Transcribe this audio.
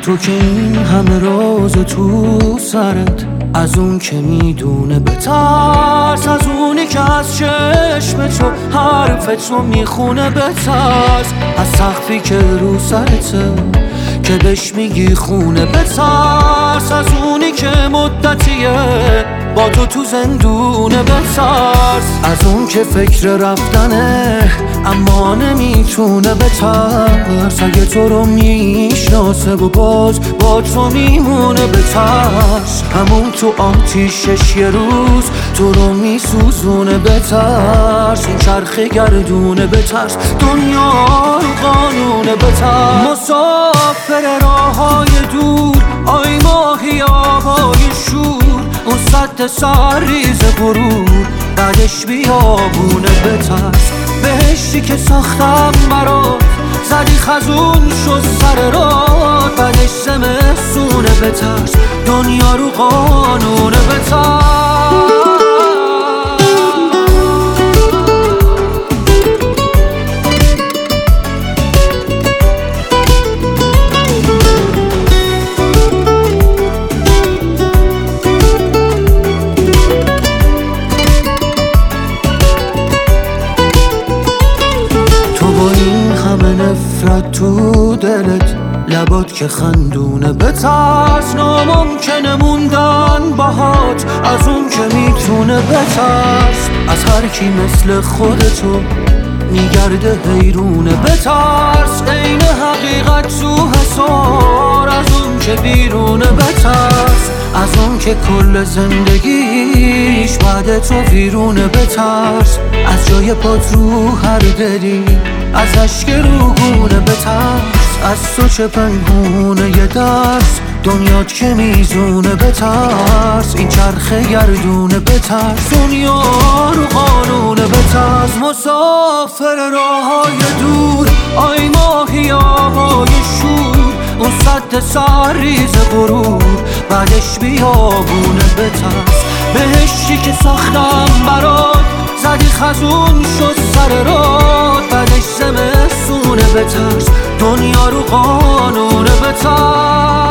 تو که این همه راز تو سرت، از اون که میدونه بترس، از اونی که از چشم تو حرف تو میخونه بترس، از سقفی که رو سرته که بهش میگی خونه بترس، از اونی که مدتیه با تو زندونه بترس، از اون که فکر رفتنه اما نمیتونه بترس، اگه تو رو میشناسه و باز با تو میمونه بترس، همون تو آتیشش یه روز تو رو میسوزونه بترس، این چرخه گردونه بترس، دنیا رو قانونه بترس، مسافر راههای دور آی ماهی آبای شور، اون سد سرریز غرور بعدش بیابونه بترس، بهشتی که ساختم برات زدی خزون شد سر راه، بعدش زمستونه بترس، دنیا رو قانونه بترس. نفرت تو دلت لبات که خندونه بترس، ناممکنه موندن باهات از اون که میتونه بترس، از هر کی مثل خودتو میگرده حیرونه بترس، عین حقیقت تو حصار از اون که بیرونه بترس، از اون که کل زندگیش بعد تو ویرونه بترس، از جای پات رو هر دلی از اشک روگونه بترس، از تو چه پنهونه یه درس دنیات که میزونه بترس، این چرخه گردونه بترس، دنیا رو قانونه بترس، مسافر راههای دور آی ماهی آبای شور، اون سد سرریز غرور بعدش بیابونه بترس، بهشتی که ساختم برات زدی خزون شد سر راه، بعدش زمستونه بترس، دنیا رو قانونه بترس.